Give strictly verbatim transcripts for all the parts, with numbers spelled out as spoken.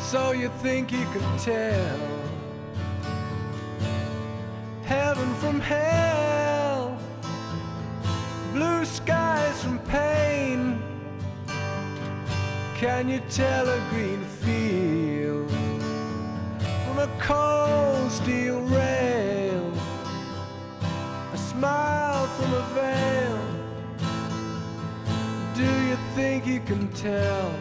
So you think you could tell heaven from hell, blue skies from pain? Can you tell a green field from a cold steel rail, a smile from a veil? Do you think you can tell?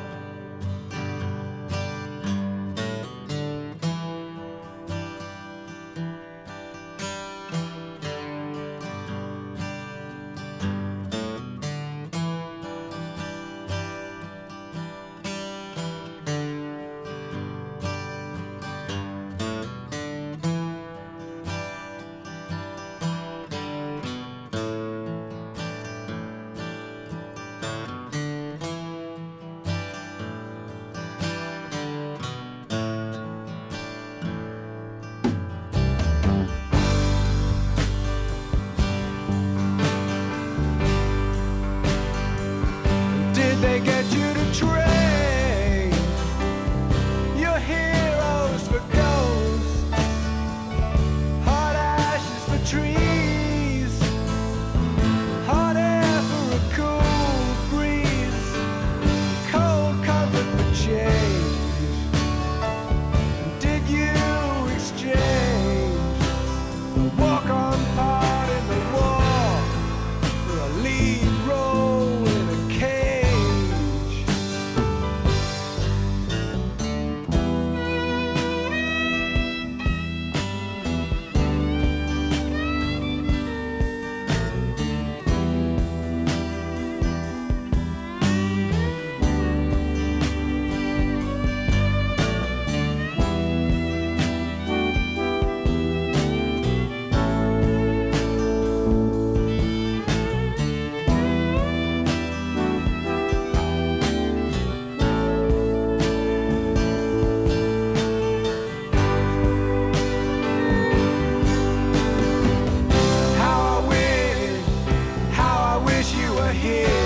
They get you to trade your heroes for ghosts, hot ashes for trees, hot air for a cool breeze, cold comfort for change. Did you exchange a walk-on part in the war for a lead role in a cage? Here